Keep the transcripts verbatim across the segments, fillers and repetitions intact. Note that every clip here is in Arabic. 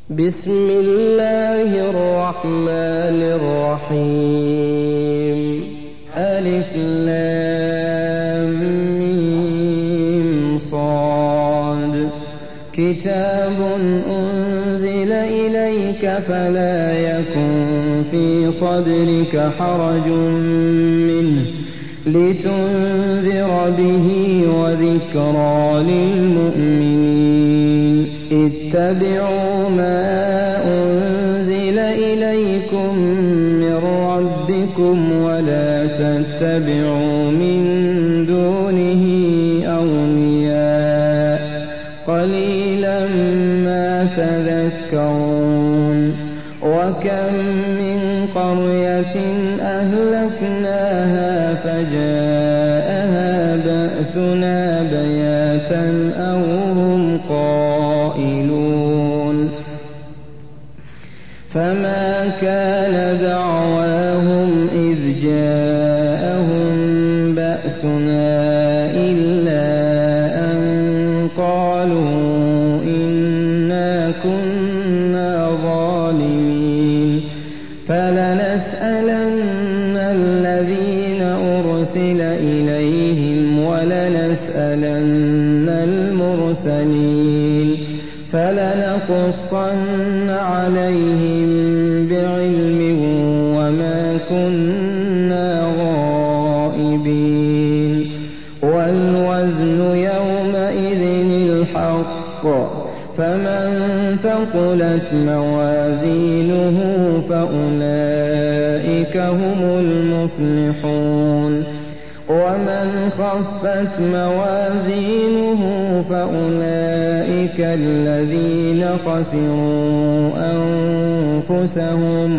بسم الله الرحمن الرحيم ألف لام ميم صاد كتاب أنزل إليك فلا يكن في صدرك حرج منه لتنذر به وذكرى للمؤمنين اتبعوا ما أنزل إليكم من ربكم ولا تتبعوا من دونه أولياء قليلا ما تذكرون وكم من قرية أهلكناها فجاءها بأسنا بياتا أو هم قائلون فما كان دعواهم إذ جاءهم بأسنا إلا أن قالوا إنا كنا ظالمين فلنسألن الذين أرسل إليهم ولنسألن المرسلين فلنقصن عليهم بعلم وما كنا غائبين والوزن يومئذ الحق فمن ثقلت موازينه فأولئك هم المفلحون ومن خفت موازينه فأولئك الذين خسروا أنفسهم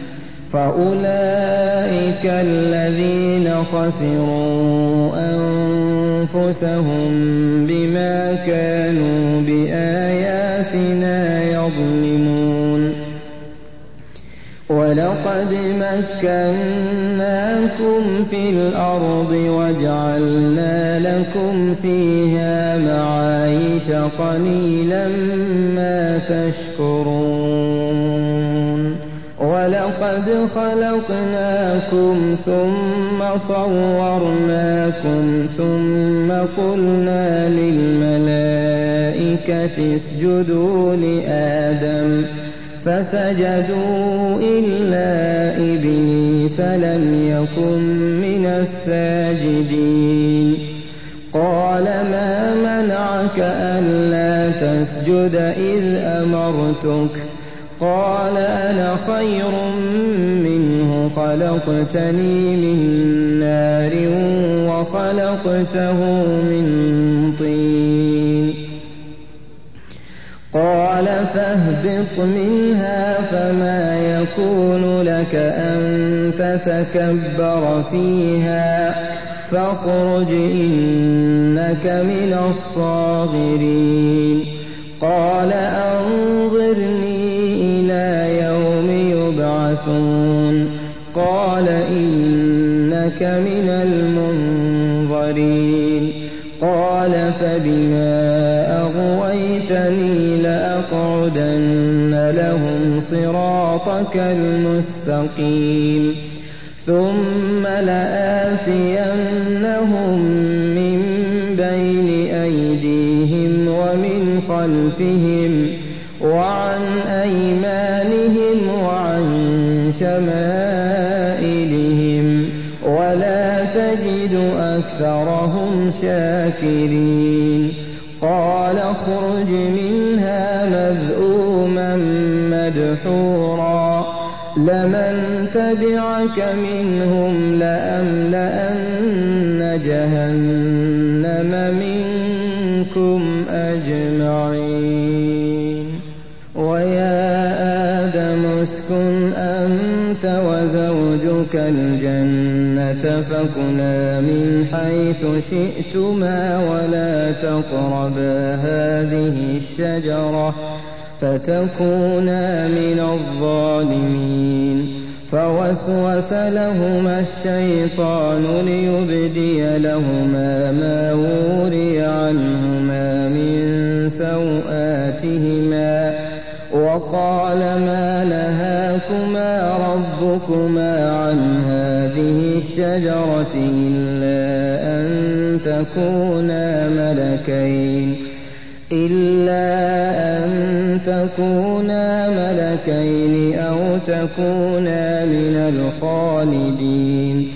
فأولئك الذين خسروا أنفسهم بما كانوا بآياتنا يظلمون ولقد مكناكم في الأرض وجعلنا لكم فيها معايش قليلا ما تشكرون ولقد خلقناكم ثم صورناكم ثم قلنا للملائكة اسجدوا لآدم فسجدوا إلا إبليس لم يكن من الساجدين قال ما منعك ألا تسجد إذ أمرتك قال أنا خير منه خلقتني من نار وخلقته من طين قال فاهبط منها فما يكون لك أن تتكبر فيها فاخرج إنك من الصاغرين قال أنظرني إلى يوم يبعثون قال إنك من المنظرين قال فبما أغويتني لأقعدن لهم صراطك المستقيم ثم لآتينهم من بين أيديهم ومن خلفهم وعن أيمانهم وعن شمائلهم ولا تجد أكثرهم شاكرين قال اخرج منها مذءوما مدحورا لمن تبعك منهم لأملأن جهنم منكم أجمعين ويا آدم اسكن أنت وزوجك الجنة فكلا من حيث شئتما ولا تقربا هذه الشجرة فتكونا من الظالمين فوسوس لهما الشيطان ليبدي لهما ما وري عنهما من سوآتهما وقال ما نهاكما ربكما عن هذه الشجرة إلا أن تكونا ملكين إلا أن تكونا ملكين أو تكونا من الخالدين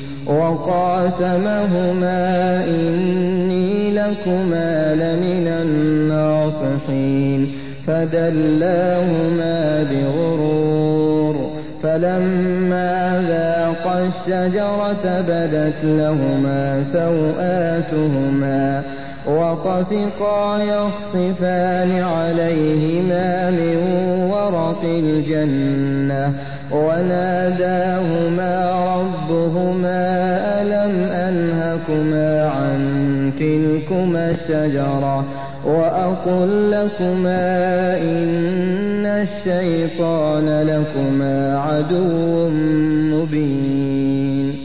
وقاسمهما إني لكما لمن الناصحين فدلاهما بغرور فلما ذاقا الشجرة بدت لهما سوآتهما وطفقا يخصفان عليهما من ورق الجنة وناداهما ربهما ألم أنهكما عن تلكما الشجرة وأقل لكما إن الشيطان لكما عدو مبين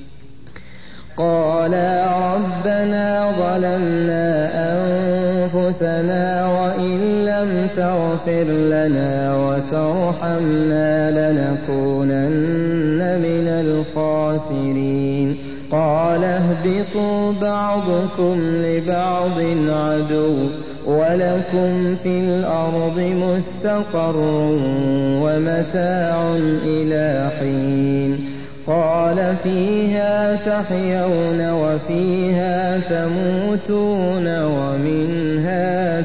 قالا ربنا ظلمنا أنفسنا وإن لم تغفر لنا وترحمنا لنكونن من الخاسرين قال اهبطوا بعضكم لبعض عدو ولكم في الأرض مستقر ومتاع إلى حين قال فيها تحيون وفيها تموتون ومنها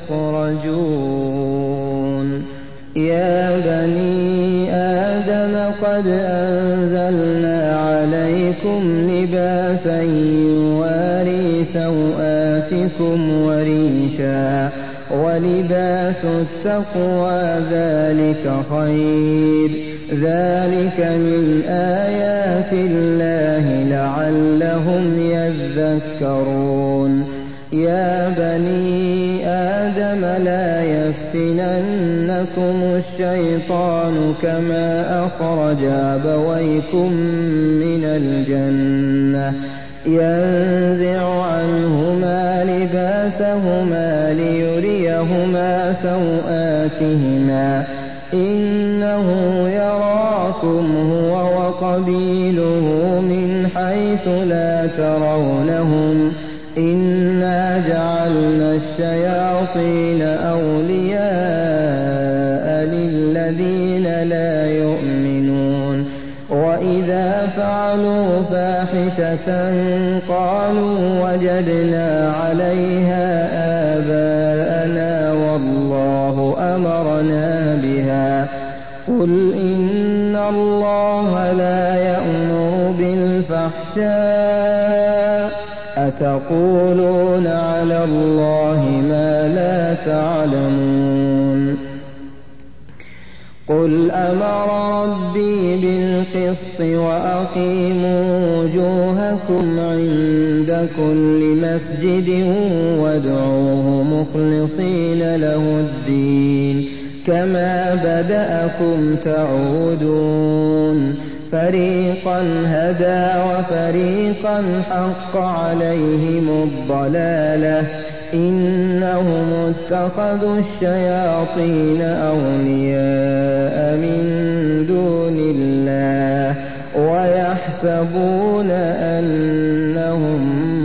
تخرجون يا بني آدم قد أنزلنا عليكم لباسا يواري سوآتكم وريشا ولباس التقوى ذلك خير ذلك من آيات الله لعلهم يذكرون يا بني آدم لا يفتننكم الشيطان كما أخرج أبويكم من الجنة ينزع عنهما لباسهما ليريهما سوآتهما إنه يراكم هو وقبيله من حيث لا ترونهم إنا جعلنا الشياطين أولياء للذين لا يؤمنون وإذا فعلوا فاحشة قالوا وجدنا عليها آباءنا والله أمرنا بها قل إن الله لا يأمر بالفحشاء أتقولون على الله ما لا تعلمون قل أمر ربي بالقسط وأقيموا وجوهكم عند كل مسجد وادعوه مخلصين له الدين كما بدأكم تعودون فريقا هدى وفريقا حق عليهم الضلالة إنهم اتخذوا الشياطين أولياء من دون الله ويحسبون أنهم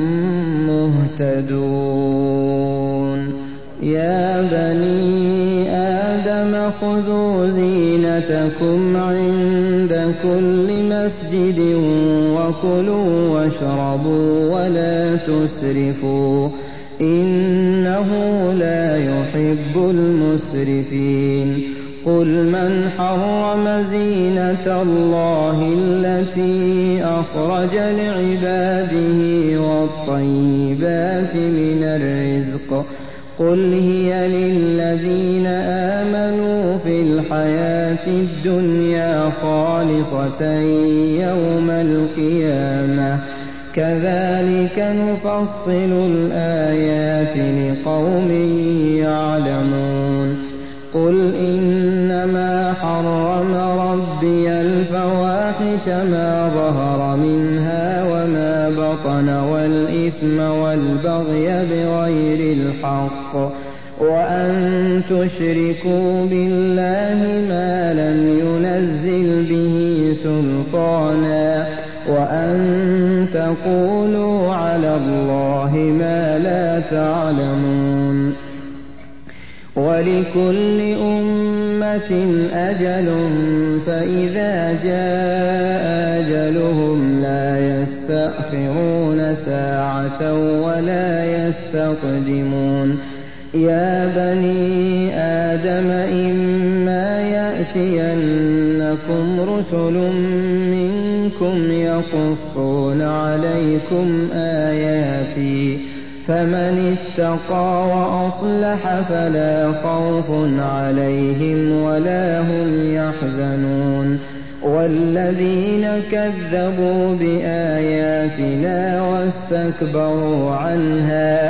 مهتدون يا بني آدم خذوا زينتكم عند كل مسجد وكلوا واشربوا ولا تسرفوا إنه لا يحب المسرفين قل من حرم زينة الله التي أخرج لعباده والطيبات من الرزق قل هي للذين آمنوا في الحياة الدنيا خالصة يوم القيامة كذلك نفصل الآيات لقوم يعلمون قل إنما حرم ربي الفواحش ما ظهر منها وما بطن والإثم والبغي بغير الحق وأن تشركوا بالله ما لم ينزل به سلطانا وأن تقولوا على الله ما لا تعلمون. ولكل أمة أجل فإذا جاء أجلهم لا يستأخرون ساعة ولا يستقدمون. يا بني آدم إما يأتينكم رسل منكم يقصون عليكم آياتي فمن اتقى وأصلح فلا خوف عليهم ولا هم يحزنون. والذين كذبوا بآياتنا واستكبروا عنها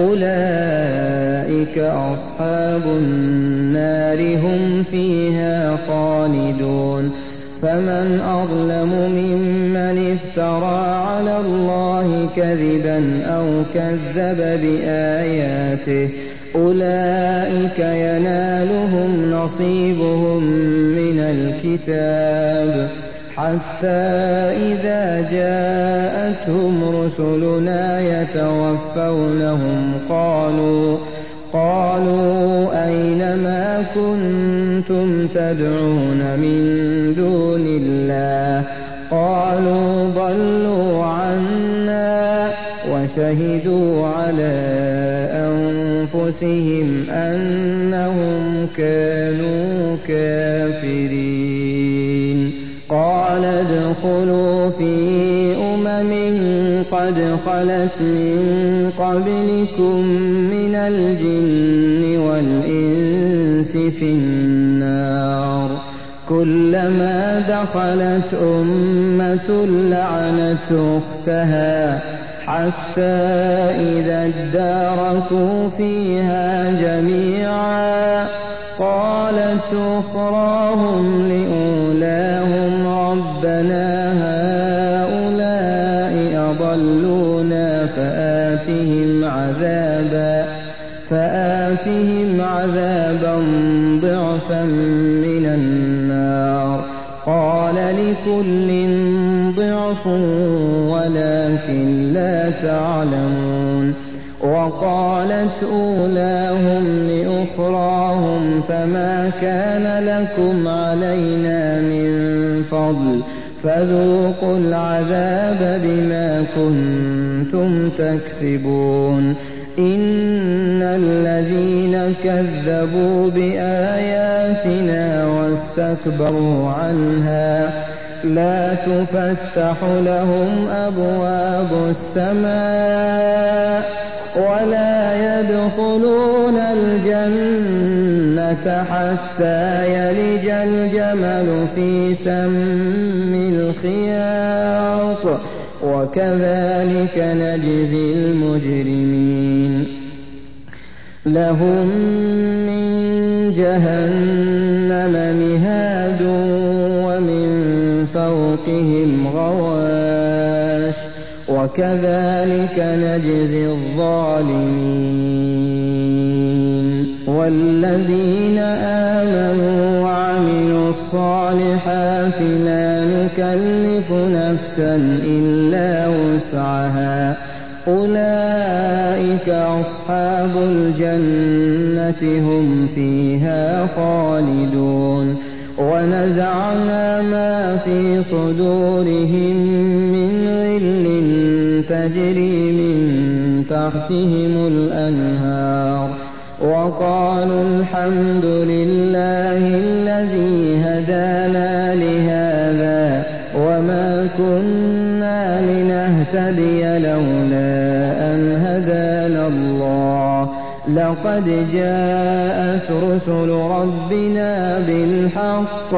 أولئك أصحاب النار هم فيها خالدون. فمن أظلم ممن افترى على الله كذبا أو كذب بآياته أولئك ينالهم نصيبهم من الكتاب حتى إذا جاءتهم رسلنا يتوفونهم قالوا قالوا أين ما كنتم تدعون من دون الله قالوا ضلوا عنا وشهدوا على أنفسهم أنهم كانوا كافرين. قال ادخلوا في أمم قد خلت من قبلكم من الجن والإنس في النار كلما دخلت أمة لعنت أختها حتى إذا اداركوا فيها جميعا قالت أخراهم لأولاهم ربنا هؤلاء أضلونا فآتهم عذابا فآتهم عذابا ضعفا من النار قال لكل ضعف ولكن لا تعلمون. وقالت أولاهم لأخراهم فما كان لكم علينا من فضل فذوقوا العذاب بما كنتم تكسبون. إن الذين كذبوا بآياتنا واستكبروا عنها لا تفتح لهم أبواب السماء ولا يدخلون الجنة حتى يلج الجمل في سم الخياط وكذلك نجزي المجرمين. لهم من جهنم مهاد ومن فوقهم غواش وكذلك نجزي الظالمين. والذين آمنوا وعملوا الصالحات لا نكلف نفسا إلا وسعها أولئك أصحاب الجنة هم فيها خالدون. ونزعنا ما في صدورهم من غل تجري من تحتهم الأنهار وقالوا الحمد لله الذي هدانا لهذا وما كنا لنهتدي لولا أن هدانا الله لقد جاءت رسل ربنا بالحق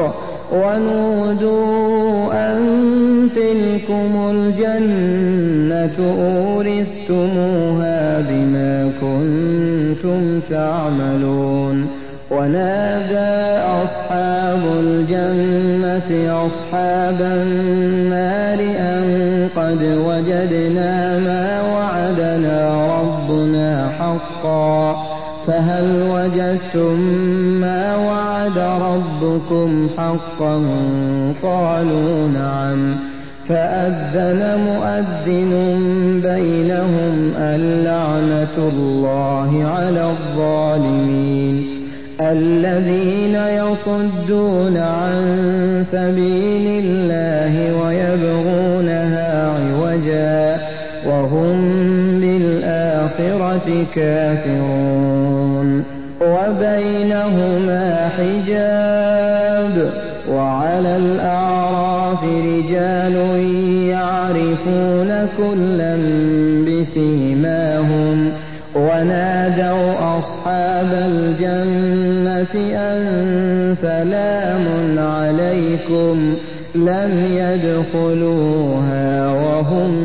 ونودوا أن تلكم الجنة أورثتموها بما كنتم تعملون. ونادى أصحاب الجنة أصحاب النار أن قد وجدنا ما وعدنا ربنا حقا فهل وجدتم ما وعد ربكم حقا قالوا نعم فأذن مؤذن بينهم اللعنة الله على الظالمين الذين يصدون عن سبيل الله ويبغونها عوجا وهم بالآخرة كافرون وبينهما حجاب وعلى الأعراف رجال يعرفون كلا بسيماهم ونادوا أصحاب الجنة أن سلام عليكم لم يدخلوها وهم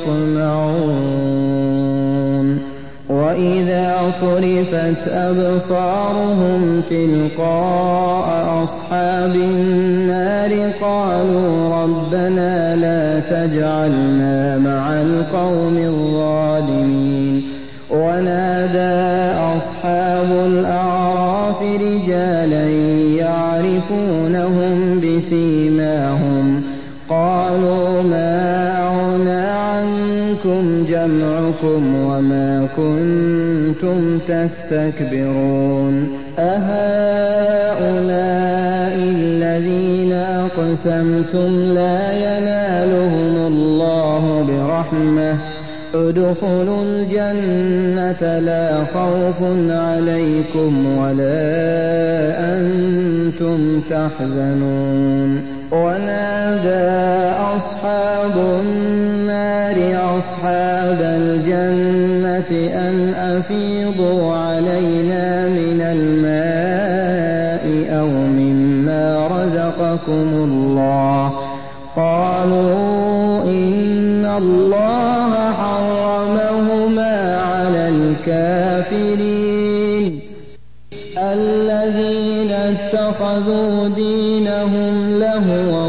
يطمعون وإذا صرفت أبصارهم تلقاء أصحاب النار قالوا ربنا لا تجعلنا مع القوم الظالمين ونادى أصحاب الأعراف رجالا يعرفونهم بسيماهم قالوا ما أغنى عنكم جمعكم وما كنتم تستكبرون أهؤلاء الذين أقسمتم لا ينالهم الله برحمة ادخلوا الجنة لا خوف عليكم ولا أنتم تحزنون ونادى أصحاب النار أصحاب الجنة أن أفيضوا علينا من الماء أو مما رزقكم الله قالوا إن الله حرمهما على الكافرين الذين اتخذوا دينهم لهوا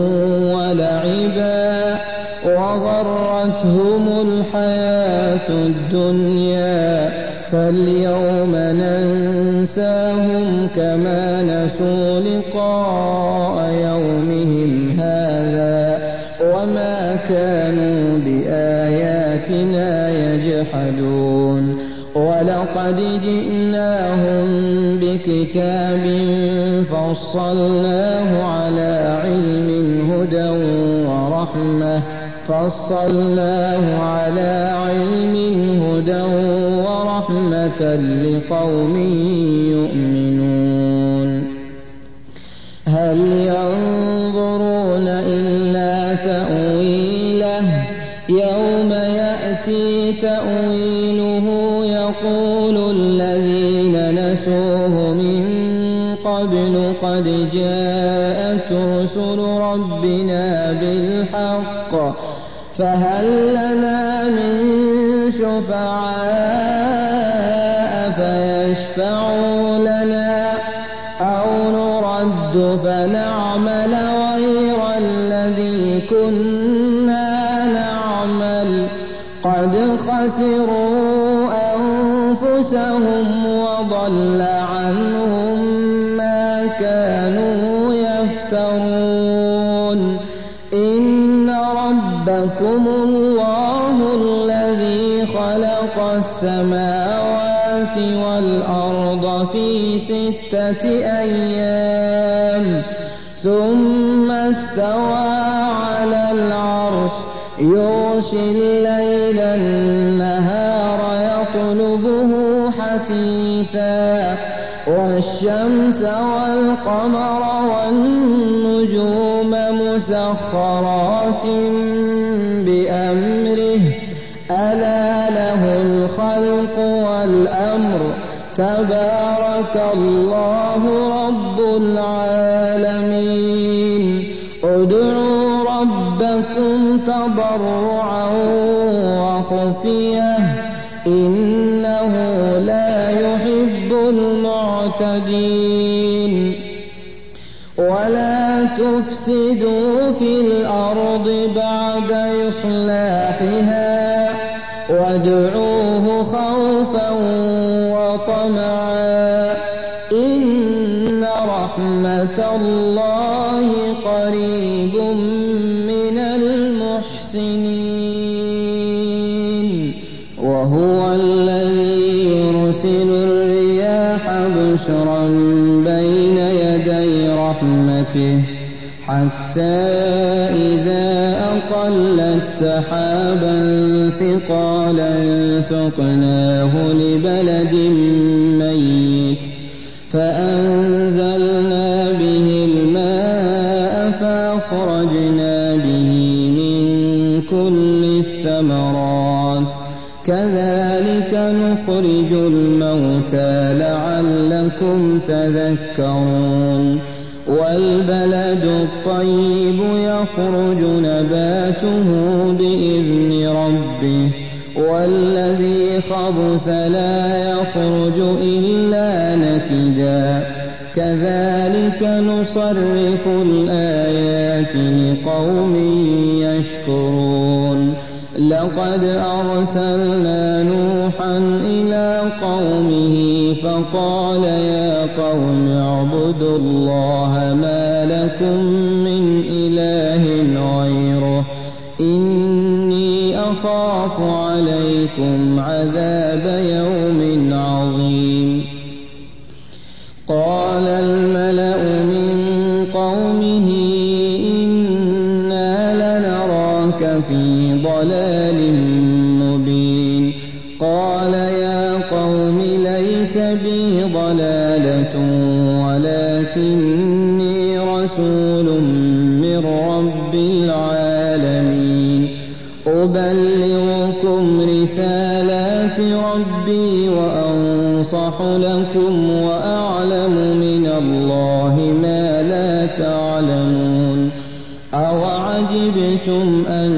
ولعبا وغرتهم الحياة الدنيا فاليوم ننساهم كما نسوا لقاء يومهم هذا وما كانوا بآياتنا يجحدون ولقد جئناهم بكتاب فصلناه على علم هدى ورحمة فصلناه على علم هدى ورحمة لقوم يؤمنون هل ينظرون إلا تأويله يوم يأتي تأويله يقول الذين نسوه من قبل قد جاءت رسل ربنا بالحق فهل لنا من شفعاء فيشفعوا لنا أو نرد فنعمل غير الذي كنا نعمل قد خسروا أنفسهم وضل عنهم ما كانوا يفترون إن ربكم الله الذي خلق السماوات والأرض في ستة أيام ثم استوى على العرش يغشي الليل النهار يطلبه حثيثا والشمس والقمر والنجوم مسخرات بأمره ألا له الخلق والأمر تبارك الله رب العالمين ادعوا ربكم تضرعا وخفية إنه لا يحب المعتدين ولا تفسدوا في الأرض بعد إصلاحها وادعوه خوفا وطمعا إن رحمة الله قريب من المحسنين وهو الذي يرسل الرياح بشرا بين يدي رحمته حتى إذا أقلت سحابا ثقالا سقناه لبلد ميت فأنزلنا به الماء فأخرجنا به من كل الثمرات كذلك نخرج الموتى لعلكم تذكرون والبلد الطيب يخرج نباته بإذن ربه والذي خبث لا يخرج إلا نكدا كذلك نصرف الآيات لقوم يشكرون لقد أرسلنا نوحا إلى قومه فقال يا قوم اعبدوا الله ما لكم من إله غيره إني أخاف عليكم عذاب يوم عظيم قال الملأ من قومه إنا لنراك في ضلال مبين قال يا قوم ليس بي ضلالة ولكني رسول من رب العالمين أبلغكم رسالات ربي وأنصح لكم وأعلم من الله ما لا تعلمون أوعجبتم أن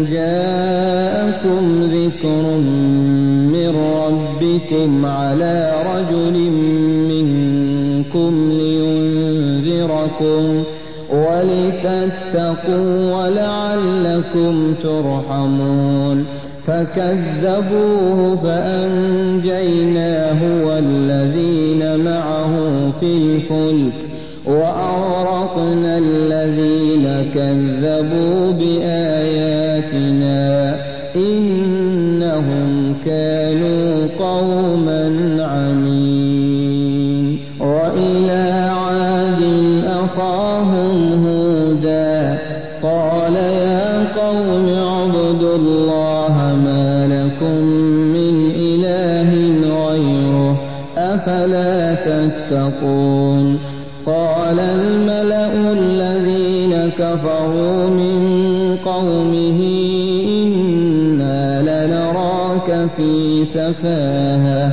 جاءكم ذكر من ربكم على رجل منكم لينذركم ولتتقوا ولعلكم ترحمون فكذبوه فأنجيناه والذين معه في الفلك وأغرقنا الذين كذبوا بآياتنا إنهم كانوا قوما عمين وإلى عاد أخاهم هودا قال يا قوم اعبدوا الله ما لكم من إله غيره أفلا تتقون قال الملأ الذين كفروا من قومه إنا لنراك في سفاهة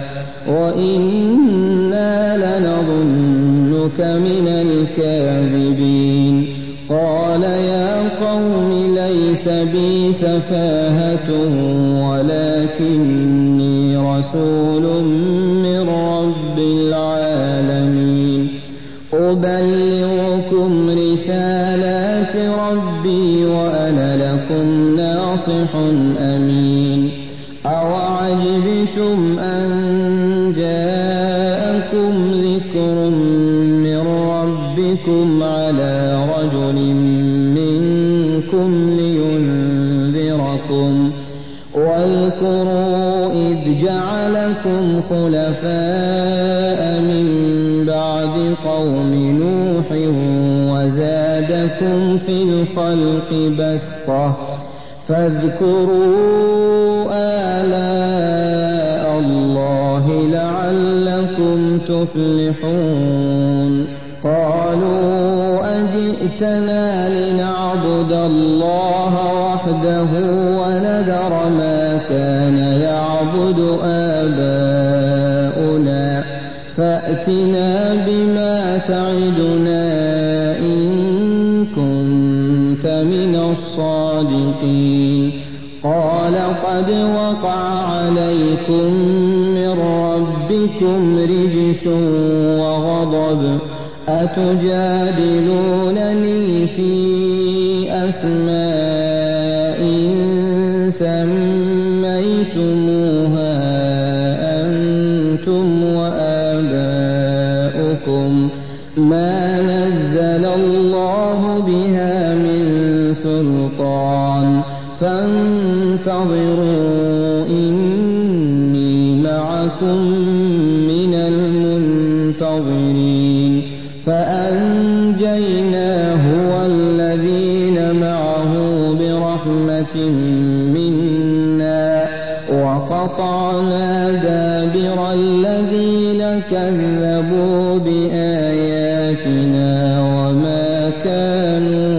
وإنا لنظنك من الكاذبين قال يا قوم ليس بي سفاهة ولكني رسول من رب العالمين أبلغكم رسالات ربي وأنا لكم ناصح أمين أوعجبتم أن جاءكم ذكر من ربكم على رجل منكم لينذركم واذكروا إذ جعلكم خلفاء من بعد قوم نوح وزادكم في الخلق بسطة فاذكروا آلاء الله لعلكم تفلحون قالوا أجئتنا لنعبد الله وحده ونذر ما كان يعبد آباؤنا فأتنا بما تعدنا إن كنت من الصادقين قال قد وقع عليكم من ربكم رجس وغضب أتجادلونني في أسماء سميتموها أنتم وآباؤكم فانتظروا إني معكم من المنتظرين فأنجيناه والذين معه برحمة منا وقطعنا دابر الذين كذبوا بآياتنا وما كانوا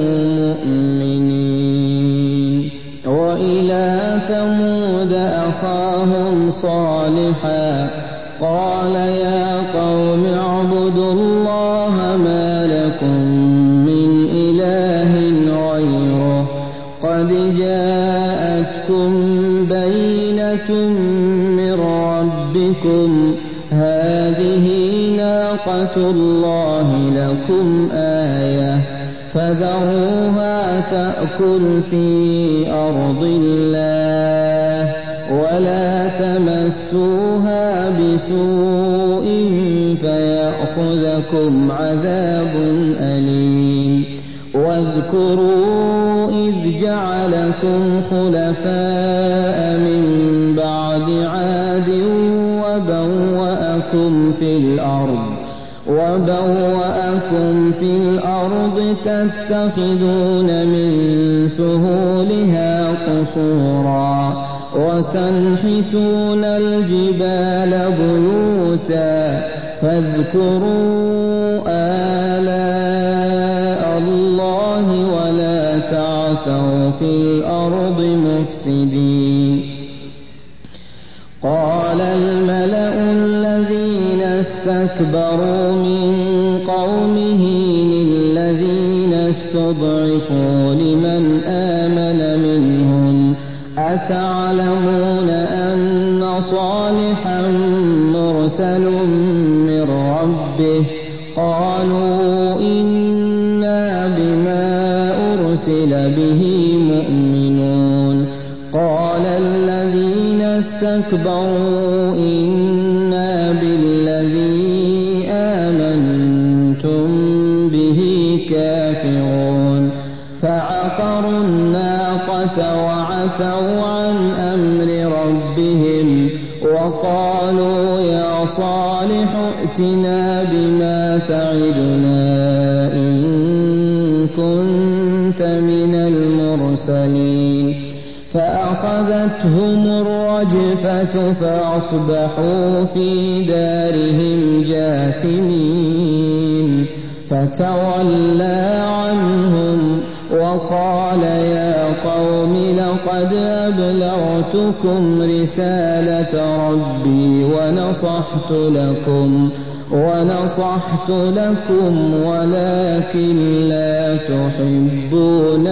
مؤمنين وإلى ثمود أخاهم صالحا قال يا قوم اعبدوا الله ما لكم من إله غيره قد جاءتكم بينة من ربكم هذه ناقة الله لكم آية فذروها تأكل في أرض الله ولا تمسوها بسوء فيأخذكم عذاب أليم واذكروا إذ جعلكم خلفاء من بعد عاد وبوأكم في الأرض وبوأكم في الأرض تتخذون من سهولها قصورا وتنحتون الجبال بيوتا فاذكروا آلاء الله ولا تعثوا في الأرض مفسدين قال الملأ الذين استكبروا من قومه للذين استضعفوا لمن آمن منهم أتعلمون أن صالحا مرسل من ربه قالوا إنا بما أرسل به مؤمنون قال الذين استكبروا إنا بالذي آمنتم به كافرون فعقروا الناقة وعتوا عن أمر ربهم وقالوا يا صالح ائتنا بما تعدنا إن كنت من المرسلين فأخذتهم الرجفة فأصبحوا في دارهم جاثمين فتولى عنهم وقال يا قوم لقد أبلغتكم رسالة ربي ونصحت لكم ونصحت لكم ولكن لا تحبون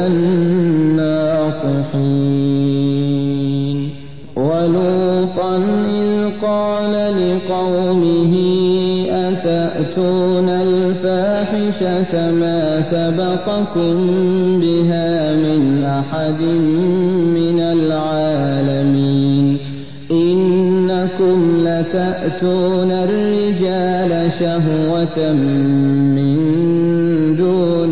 الناصحين ولوطا إذ قال لقومه أتأتون الفاحشة ما سبقكم بها من أحد من العالمين إنكم لتأتون الرجال شهوة من دون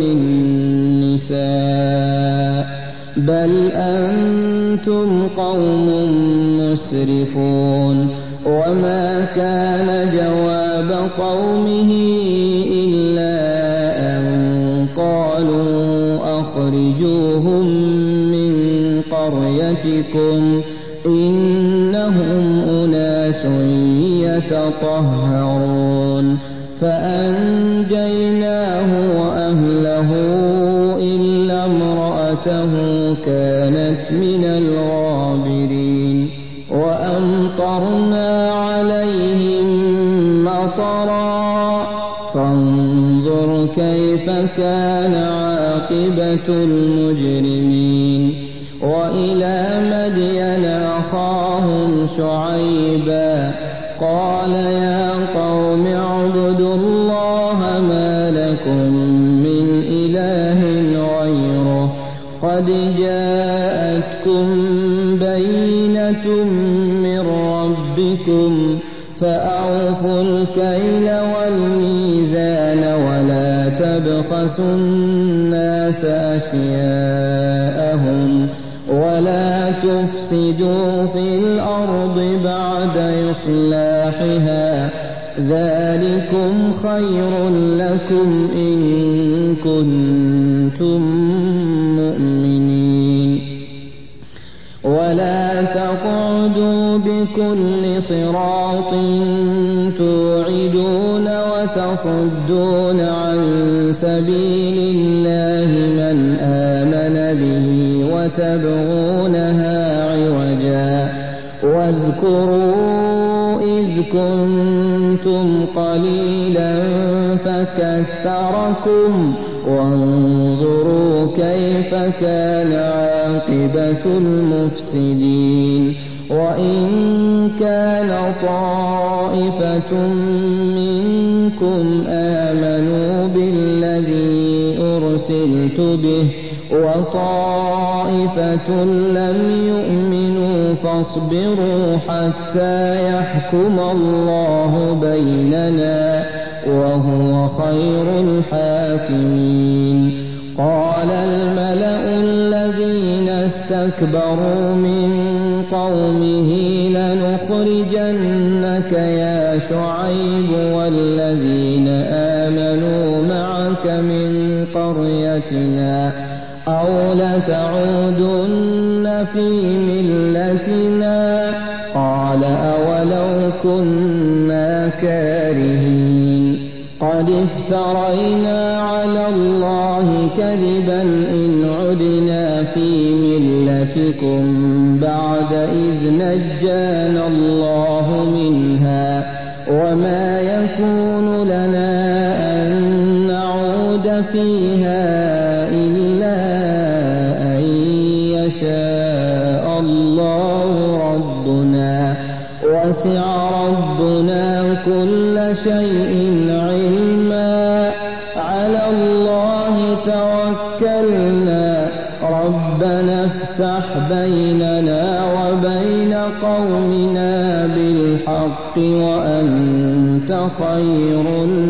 النساء بل أنتم قوم مسرفون وما كان جواب قومه إلا أن قالوا أخرجوهم من قريتكم إنهم أناس يتطهرون فأنجيناه وأهله إلا امرأته كانت من الغابرين وأمطرنا عليهم مطرا فانظر كيف كان عاقبة المجرمين وإلى مدين أخاهم شعيبا قال يا قوم اعبدوا الله ما لكم من إله غيره قد جاءتكم بينة من ربكم فأوفوا الكيل والميزان ولا تبخسوا الناس أشياءهم ولا تفسدوا في الأرض بعد إصلاحها ذلكم خير لكم إن كنتم مؤمنين ولا تقعدوا بكل صراط توعدون وتصدون عن سبيل الله من آمن به وتبغونها عوجا واذكروا إذ كنتم قليلا فكثركم وانظروا كيف كان عاقبة المفسدين وإن كان طائفة منكم آمنوا بالذي أرسلت به وطائفة لم يؤمنوا فاصبروا حتى يحكم الله بيننا وهو خير الحاكمين قال الملأ الذين استكبروا من قومه لنخرجنك يا شعيب والذين آمنوا معك من قريتنا أو لتعودن في ملتنا قال أولو كنا كارهين قد افترينا على الله كذبا إن عدنا في ملتكم بعد إذ نجانا الله منها وما يكون لنا أن نعود فيها إلا أن يشاء الله ربنا وسع ربنا كل شيء علما على الله توكلنا ربنا افتح بيننا وبين قومنا بالحق وأنت خير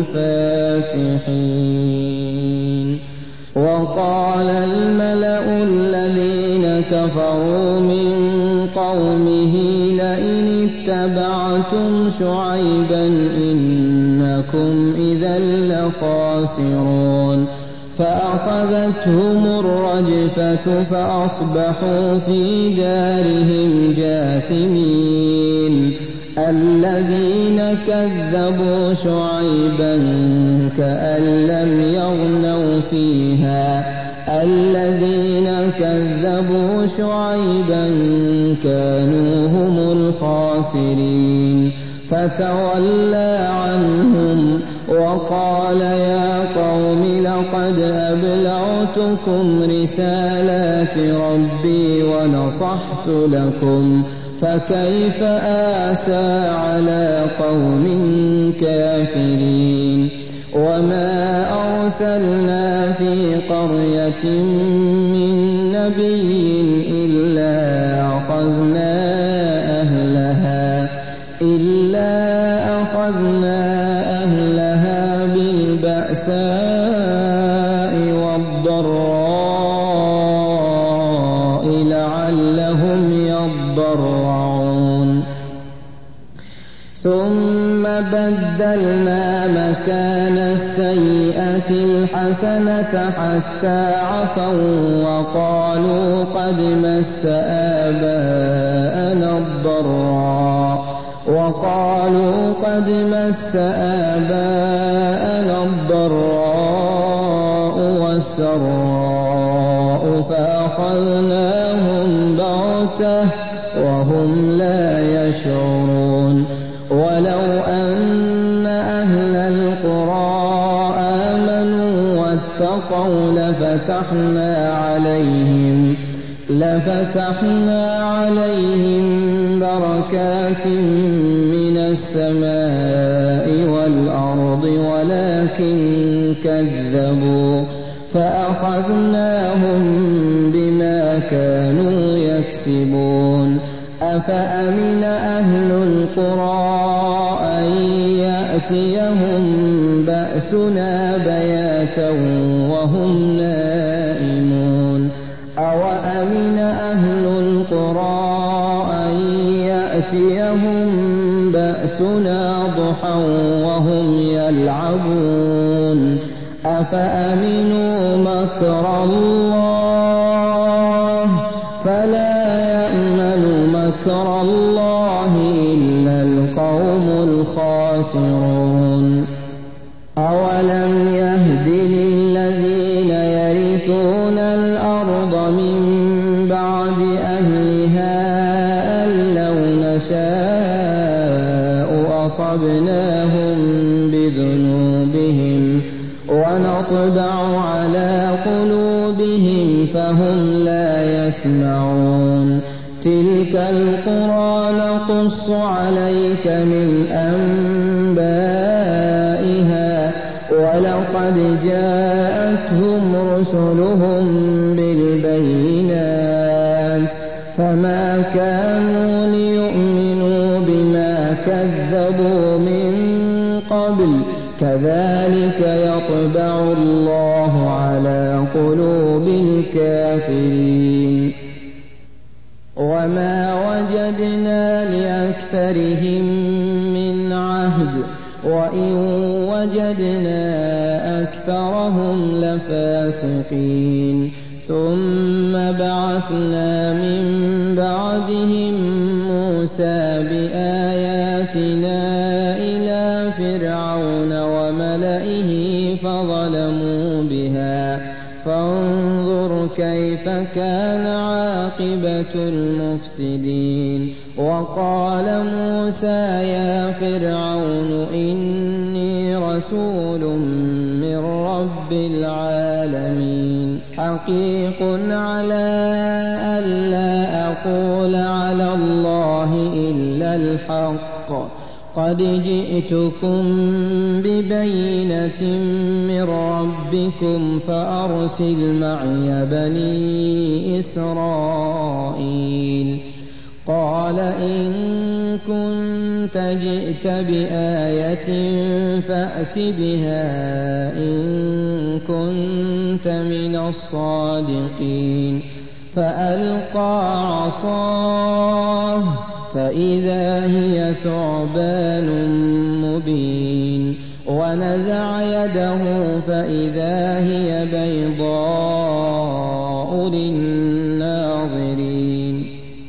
الفاتحين وقال الملأ الذين كفروا من قومه لئن اتبعتم شعيبا إنكم إذا لخاسرون فأخذتهم الرجفة فأصبحوا في دارهم جاثمين الذين كذبوا شعيبا كأن لم يغنوا فيها الذين كذبوا شعيبا كانوا هم الخاسرين فتولى عنهم وقال يا قوم لقد أبلغتكم رسالات ربي ونصحت لكم فكيف آسى على قوم كافرين وما أرسلنا في قرية من نبي إلا أخذنا أهلها إلا أخذنا أهلها بالبأساء والضراء لعلهم يضرعون ثم بدلنا مكان السيئة الحسنة حتى عفوا وقالوا قد مس آباءنا الضراء وقالوا قد مس آباءنا الضراء والسراء فأخذناهم بغتة وهم لا يشعرون ولو أن أهل القرى آمنوا واتقوا لفتحنا عليهم لفتحنا عليهم بركات من السماء والأرض ولكن كذبوا فأخذناهم بما كانوا يكسبون أفأمن أهل القرى أن يأتيهم بأسنا بياتا وهم نائمون أو أفأمن أهل القرى أن يأتيهم بأسنا ضحى وهم يلعبون أفأمنوا مكر الله فلا يأمن مكر الله إلا القوم الخاسرون أولم يهد للذين يرثون الأرض من بعد أهلها أن لو نشاء أصبناهم بذنوبهم ونطبع على قلوبهم فهم لا يسمعون تلك القرى نقص عليك من أنبائها ولقد جاءتهم رسلهم بالبينات فما كانوا ليؤمنوا بما كذبوا من قبل كذلك يطبع الله على قلوب الكافرين وما وجدنا لأكثرهم من عهد وإن وجدنا أكثرهم لفاسقين ثم بعثنا من بعدهم موسى بآياتنا إلى فرعون وملئه فظلموا بها فانظر كيف كان عاقبة المفسدين وقال موسى يا فرعون إني رسول من رب العالمين حقيق على ألا أقول على الله إلا الحق قد جئتكم ببينة من ربكم فأرسل معي بني إسرائيل قال إن كنت جئت بآية فأت بها إن كنت من الصادقين فألقى عصاه فإذا هي ثعبان مبين ونزع يده فإذا هي بيضاء للناظرين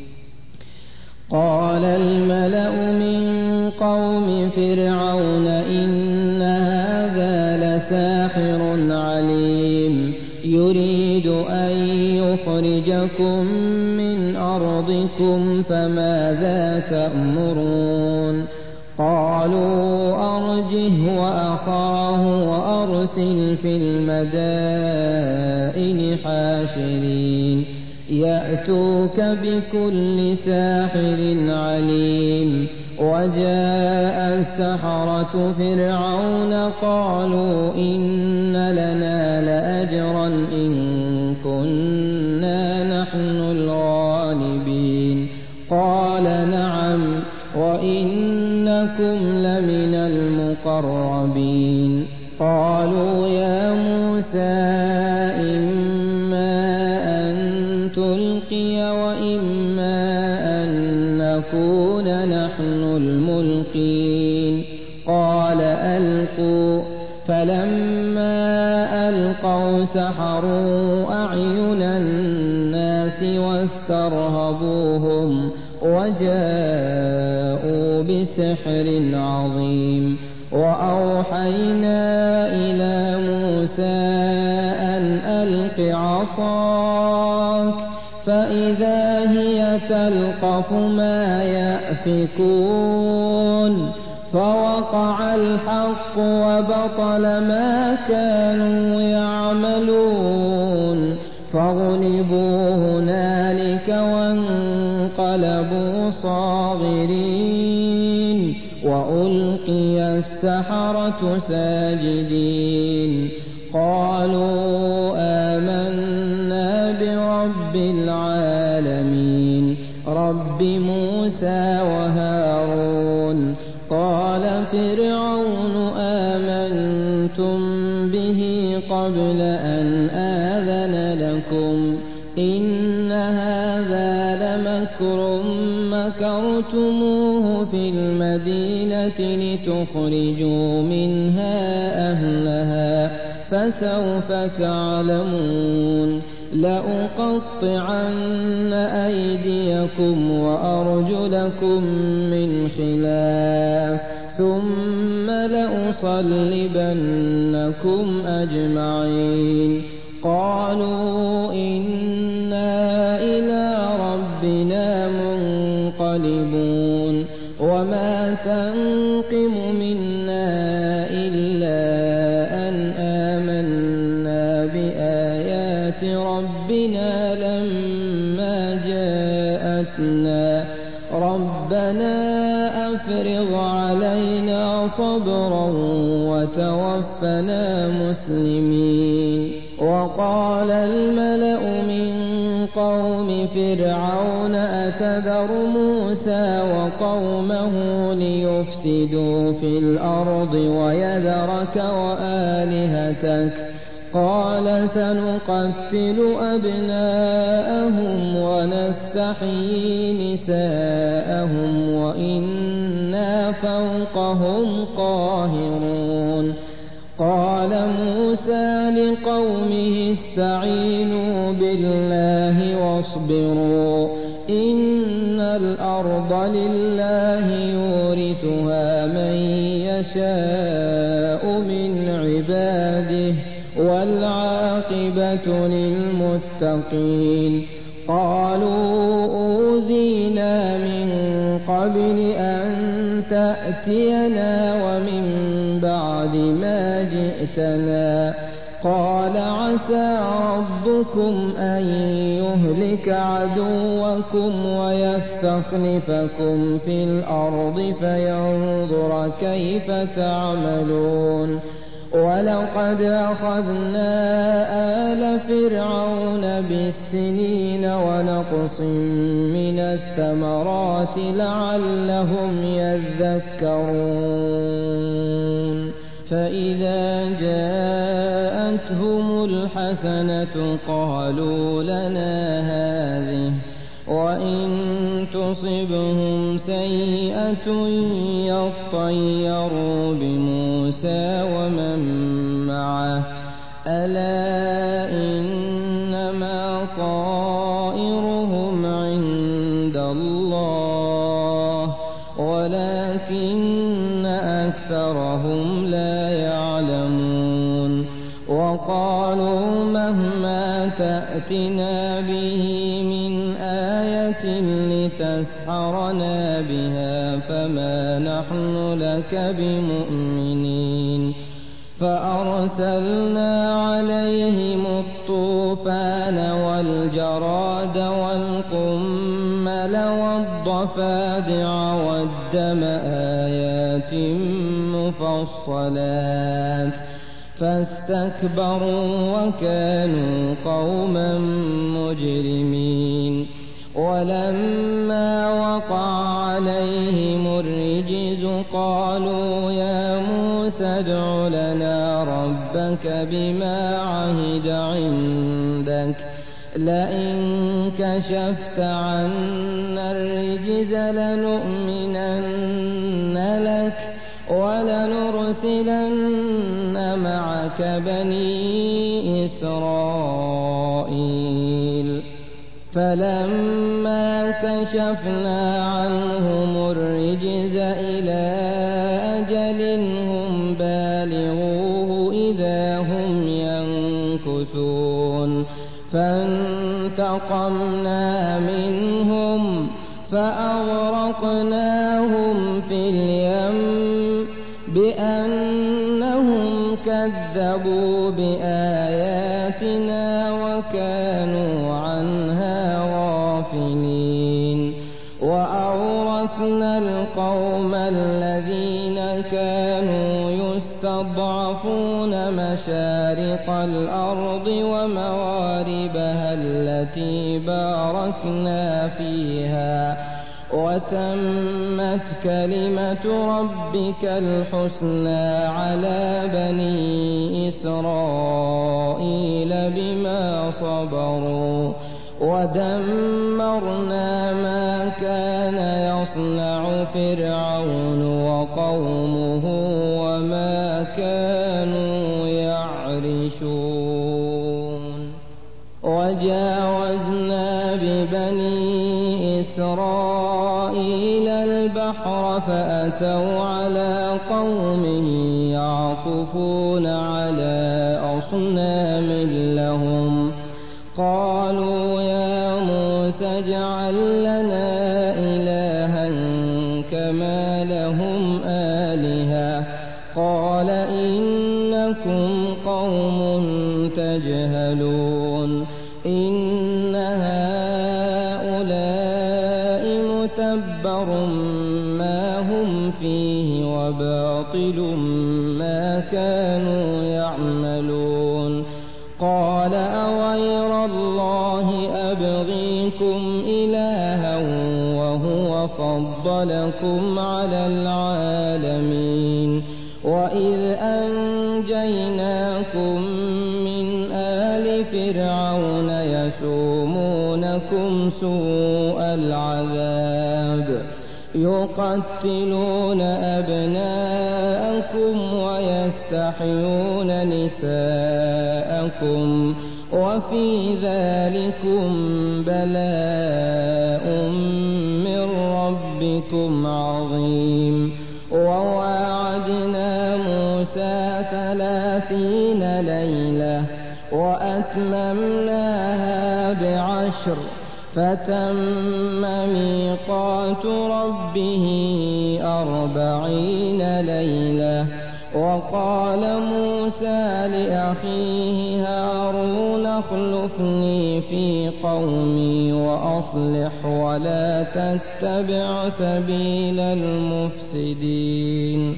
قال الملأ من قوم فرعون إن هذا لساحر عليم يريد أن يخرجكم من أرضكم فماذا تأمرون قالوا أرجه وأخاه وأرسل في المدائن حاشرين يأتوك بكل ساحر عليم وجاء السحرة فرعون قالوا إن لنا لأجرا إن كنا نحن الغالبين قال نعم وإنكم لمن المقربين قالوا يا موسى إما أن تلقي وإما أن نكون نحن الملقين قال ألقوا فلما ألقوا سحروا أعين الناس واسترهبوهم وجاءوا بسحر عظيم وأوحينا إلى موسى أن ألق عصاك فإذا هي تلقف ما يأفكون فوقع الحق وبطل ما كانوا يعملون فغلبوا هنالك وانقلبوا صاغرين وألقي السحرة ساجدين قالوا آمنا برب العالمين رب موسى وهارون قال فرعون آمنتم به قبل أن آذن لكم إن هذا لمكر مكرتموه في المدينة لتخرجوا منها أهلها فسوف تعلمون لأقطعن أيديكم وأرجلكم من خلاف ثم لأصلبنكم أجمعين قالوا إنا إلى ربنا منقلبون وما تنقم منا إلا أن آمنا بآيات ربنا لما جاءتنا ربنا أفرغ علينا صبرا وتوفنا مسلمين وقال الملأ من قوم فرعون أتذر موسى وقومه ليفسدوا في الأرض ويذرك وآلهتك قال سنقتل أبناءهم ونستحيي نساءهم وإنا فوقهم قاهرون قال موسى لقومه استعينوا بالله واصبروا إن الأرض لله يورثها من يشاء من عباده والعاقبة للمتقين قالوا أوذينا من قبل أن تأتينا ومن بعد ما جئتنا قال عسى ربكم أن يهلك عدوكم ويستخلفكم في الأرض فينظر كيف تعملون ولقد أخذنا آل فرعون بالسنين ونقص من الثمرات لعلهم يذكرون فإذا جاءتهم الحسنة قالوا لنا هذه وإن تصبهم سيئة يطيروا بموسى ومن معه ألا إنما طائرهم عند الله ولكن أكثرهم لا يعلمون وقالوا مهما تأتنا به من آية لتسحرنا بها فما نحن لك بمؤمنين فأرسلنا عليهم الطوفان والجراد والقمل والضفادع والدم آيات مفصلات فاستكبروا وكانوا قوما مجرمين ولما وقع عليهم الرجز قالوا يا موسى ادع لنا ربك بما عهد عندك لئن كشفت عنا الرجز لنؤمنن لك ولنرسلن معك بني إسرائيل فلما كشفنا عنهم الرجز إلى أجل هم بالغوه إذا هم ينكثون فانتقمنا منهم فأغرقناهم في اليم بأنهم كذبوا بآياتنا وكانوا عنها غافلين وأورثنا القوم الذين كانوا يستضعفون مشارق الأرض ومغاربها التي باركنا فيها وتمت كلمة ربك الحسنى على بني إسرائيل بما صبروا ودمرنا ما كان يصنع فرعون وقومه وما كانوا يعرشون وجاوزنا ببني إسرائيل البحر فأتوا على قوم يعكفون على أصنام لهم قالوا يا موسى اجعل لنا إلها كما لهم آلهة قال إنكم قوم تجهلون إن هؤلاء متبر ما هم فيه وباطل ما كانوا يعملون قال أغير الله أبغيكم إلها وهو فضلكم على العالمين وإذ أنجيناكم من آل فرعون يسومونكم سوء العذاب يقتلون أبناءكم ويستحيون نساءكم وفي ذلكم بلاء من ربكم عظيم وواعدنا موسى ثلاثين ليلة وأتممناها بعشر فتم ميقات ربه أربعين ليلة وقال موسى لأخيه هارون اخلفني في قومي وأصلح ولا تتبع سبيل المفسدين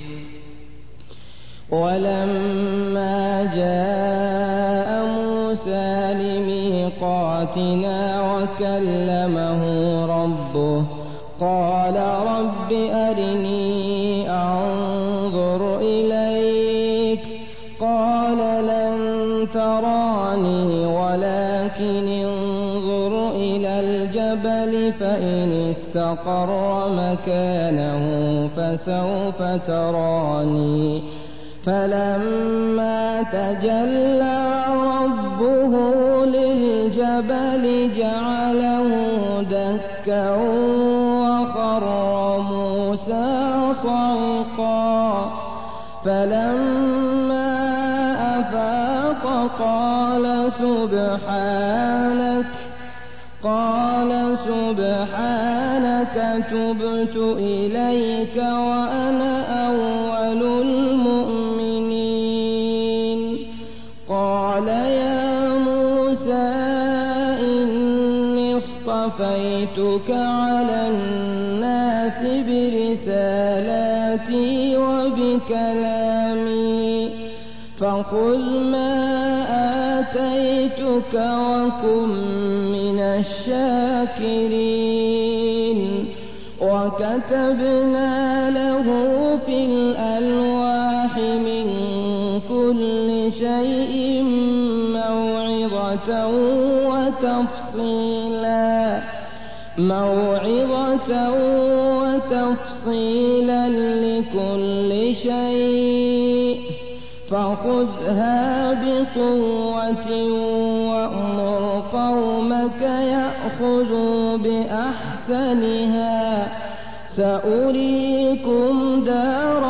ولما جاء موسى لميقاتنا وكلمه ربه قال رب أرني أنظر إليك قال لن تراني ولكن انظر إلى الجبل فإن استقر مكانه فسوف تراني فلما تجلى ربه للجبل جعله دكا وخر موسى صعقا فلما أفاق قال سبحانك قال سبحانك تبت إليك وأنا أول المؤمنين قال يا موسى إني اصطفيتك على الناس برسالاتي وبكلامي فخذ ما آتيتك وكن من الشاكرين وكتبنا له في الألواح من كل شيء موعظة وتفصيلا موعظة وتفصيلا لكل شيء فخذها بقوة وأمر قومك يأخذوا بأحسنها سأريكم دار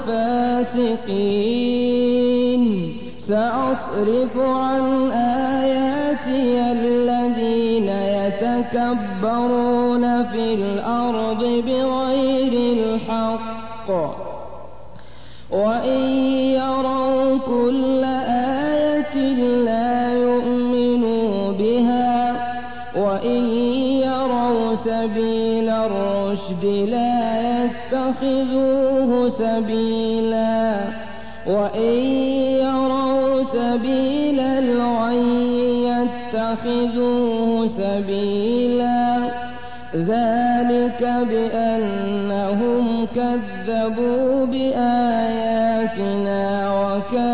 الفاسقين سأصرف عن آياتي الذين يتكبرون في الأرض بغير الحق وإن يروا كل آية لا يؤمنوا بها وإن يروا سبيل الرشد لا يتخذوه سبيلا وإن يروا سبيل الغي يتخذوه سبيلا ذلك بأنهم كذبوا بآياتنا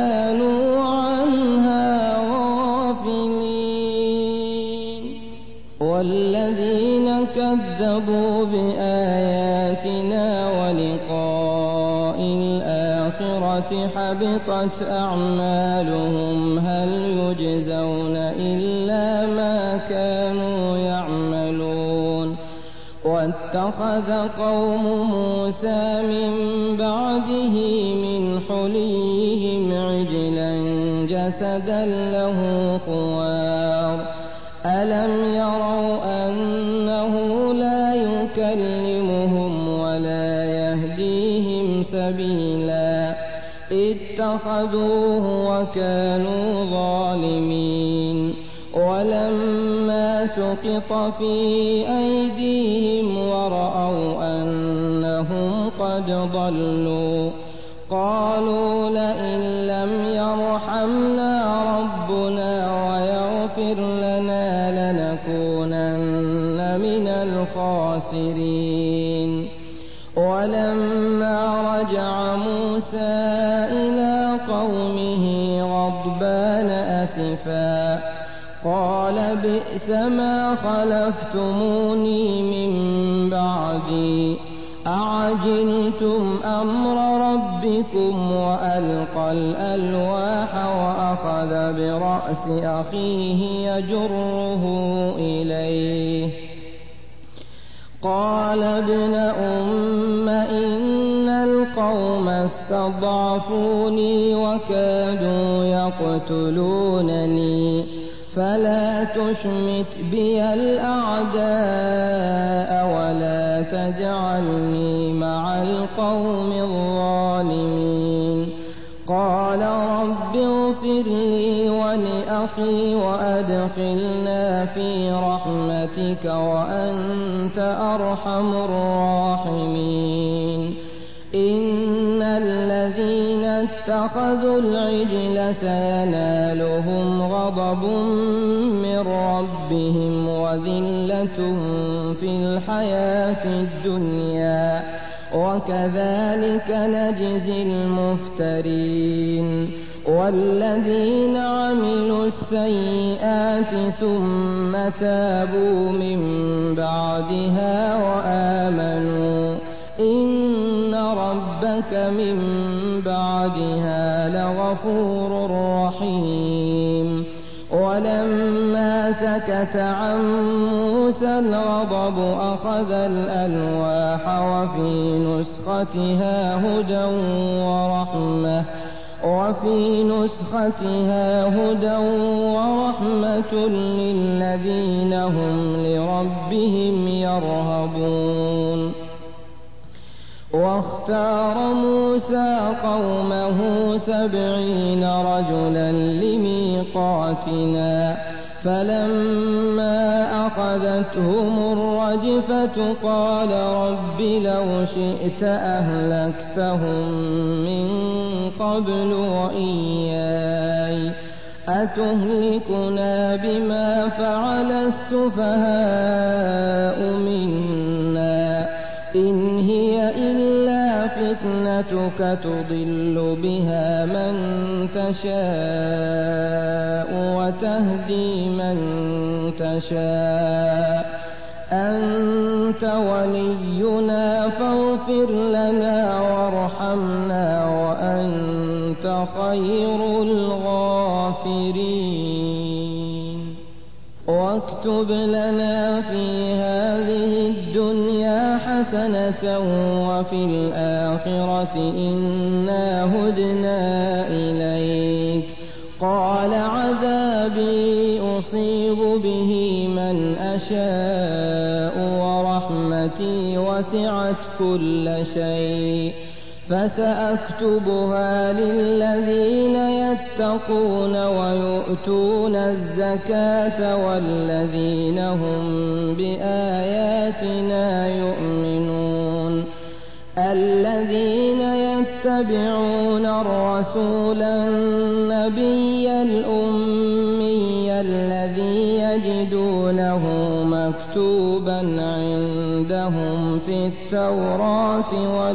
وكانوا عنها غافلين والذين كذبوا بآياتنا ولقاء الآخرة حبطت أعمالهم هل يجزون إلا ما كانوا يعملون واتخذ قوم موسى من بعده من حليهم عجلا جسدا له خوار ألم يروا أنه لا يكلمهم ولا يهديهم سبيلا اتخذوه وكانوا ظالمين ولما سقط في أيديهم ورأوا أنهم قد ضلوا قالوا لئن لم يرحمنا ربنا ويغفر لنا لنكونن من الخاسرين ولما رجع موسى إلى قومه غضبان أسفا قال بئس ما خلفتموني من بعدي أعجلتم أمر ربكم وألقى الألواح وأخذ برأس أخيه يجره إليه قال ابن أم إن القوم استضعفوني وكادوا يقتلونني فلا تشمت بي الأعداء ولا تجعلني مع القوم الظالمين قال رب اغفر لي ولأخي وأدخلنا في رحمتك وأنت أرحم الراحمين إن الذين اتخذوا العجل سينالهم غضب من ربهم وذلة في الحياة الدنيا وكذلك نجزي المفترين والذين عملوا السيئات ثم تابوا من بعدها وآمنوا إن ربك من بعدها لغفور رحيم ولما سكت عن موسى الغضب أخذ الألواح وفي نسختها هدى ورحمة وفي نسختها هدى ورحمة للذين هم لربهم يرهبون واختار موسى قومه سبعين رجلا لميقاتنا فلما أخذتهم الرجفة قال رب لو شئت أهلكتهم من قبل وإياي أتهلكنا بما فعل السفهاء منا إن هي إلا فتنتك تضل بها من تشاء وتهدي من تشاء أنت ولينا فاغفر لنا وارحمنا وأنت خير الغافرين واكتب لنا في هذه الدنيا حسنة وفي الآخرة إنا هدنا إليك قال عذابي أصيب به من أشاء ورحمتي وسعت كل شيء فسأكتبها للذين يتقون ويؤتون الزكاة والذين هم بآياتنا يؤمنون الذين يتبعون الرسول النبي الأمي الذي يجدونه مكتوبا عندهم في التوراة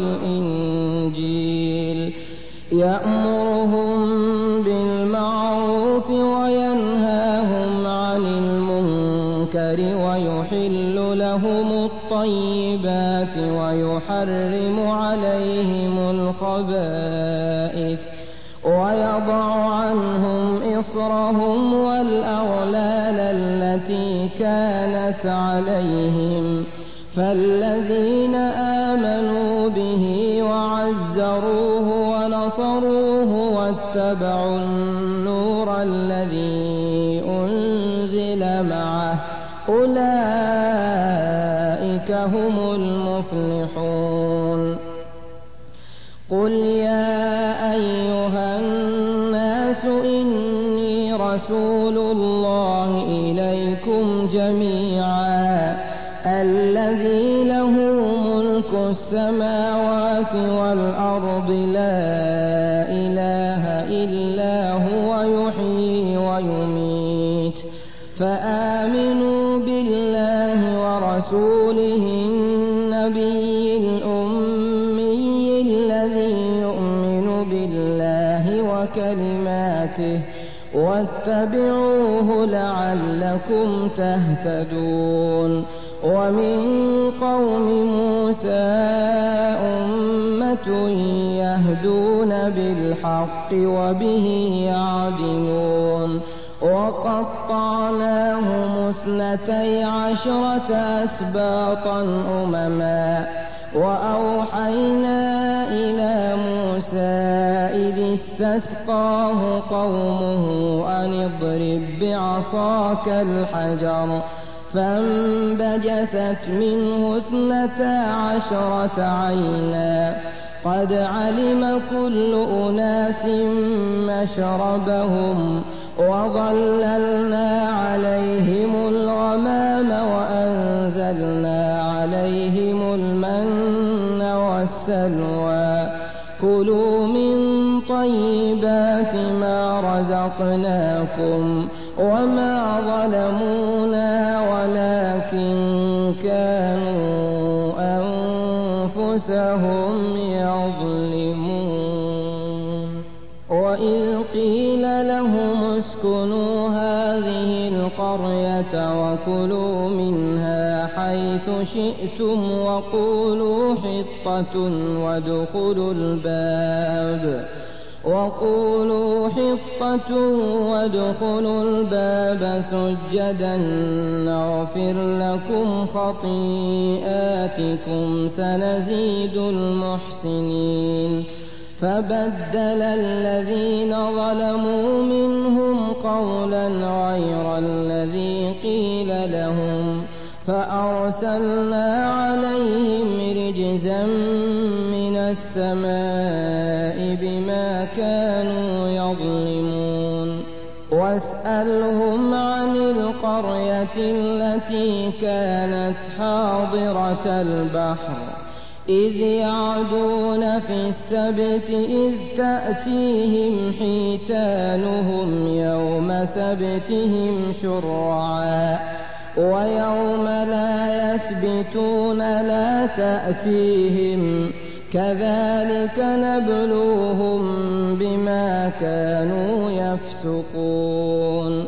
والإنجيل يأمرهم بالمعروف وينهاهم عن المنكر ويحب ويحل لهم الطيبات ويحرم عليهم الخبائث ويضع عنهم إصرهم والأغلال التي كانت عليهم فالذين آمنوا به وعزروه ونصروه واتبعوا النور الذي أنزل معه أولئك هم المفلحون. قل يا أيها الناس إني رسول الله إليكم جميعا الذي له ملك السماوات والأرض لا إله إلا هو يحيي ويميت فآمنوا بالله ورسوله النبي الأمي الذي يؤمن بالله وكلماته واتبعوه لعلكم تهتدون. ومن قوم موسى أمة يهدون بالحق وبه يعدلون وقطعناهم اثنتي عشرة أسباطا أمما وأوحينا إلى موسى إذ استسقاه قومه أن اضرب بعصاك الحجر فانبجست منه اثنتا عشرة عينا قد علم كل أناس مشربهم وظللنا عليهم الغمام وأنزلنا عليهم المن والسلوى كلوا من طيبات ما رزقناكم وما ظلمونا ولكن كانوا أنفسهم يظلمون. وإذ قيل لهم اسكنوا هذه القرية وكلوا منها حيث شئتم وقولوا حطة وادخلوا الباب وقولوا حطة وادخلوا الباب سجدا نغفر لكم خطيئاتكم سنزيد المحسنين. فبدل الذين ظلموا منهم قولا غير الذي قيل لهم فأرسلنا عليهم رجزا من السماء بما كانوا يظلمون. واسألهم عن القرية التي كانت حاضرة البحر إذ يعدون في السبت إذ تأتيهم حيتانهم يوم سبتهم شرعا ويوم لا يسبتون لا تأتيهم كذلك نبلوهم بما كانوا يفسقون.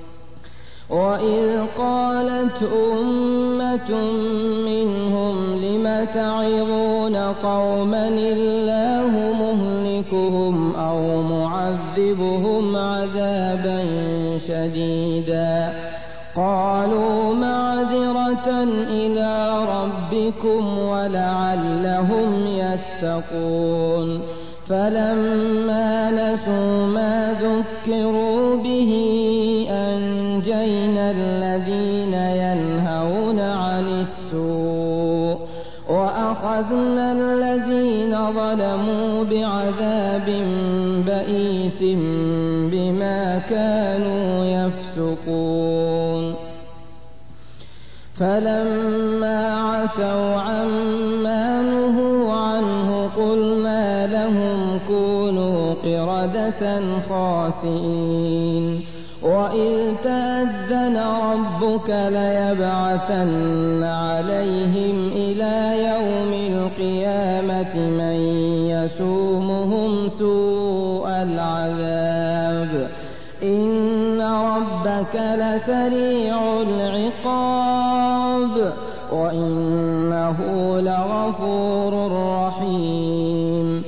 وإذ قالت أمة منهم لم تعظون قوما الله مهلكهم أو معذبهم عذابا شديدا قالوا معذرة إلى ربكم ولعلهم يتقون. فلما نسوا ما ذكروا به أنجينا الذين ينهون عن السوء وأخذنا الذين ظلموا بعذاب بئيس بما كانوا يفسقون. فلما عتوا عما نهوا عنه قلنا لهم كونوا قردة خاسئين. وإذ تأذن ربك ليبعثن عليهم إلى يوم القيامة من يسومهم سوء العذاب إن ربك لسريع العقاب وإنه لغفور رحيم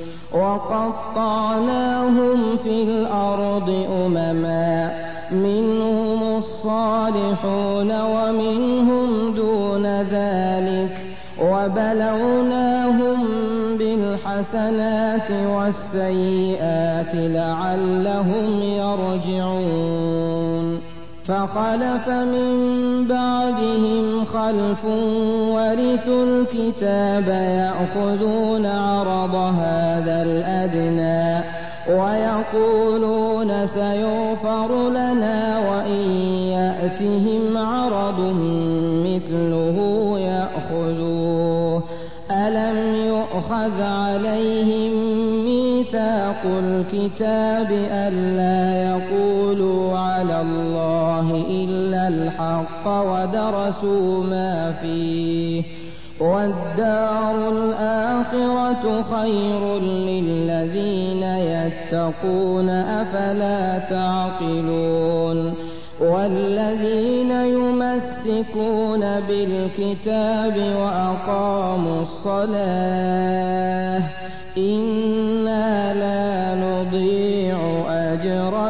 وقطعناهم في الأرض أمما منهم الصالحون ومنهم دون ذلك وبلوناهم بالحسنات والسيئات لعلهم يرجعون فخلف من بعدهم خلف ورثوا الكتاب يأخذون عرض هذا الأدنى ويقولون سيغفر لنا وإن يأتهم عرض مثله يأخذوه ألم يؤخذ عليهم ميثاق الكتاب ألا يقولوا على الله إلا الحق ودرسوا ما فيه والدار الآخرة خير للذين يتقون أفلا تعقلون والذين يمسكون بالكتاب وأقاموا الصلاة إنا لا نضيع أجر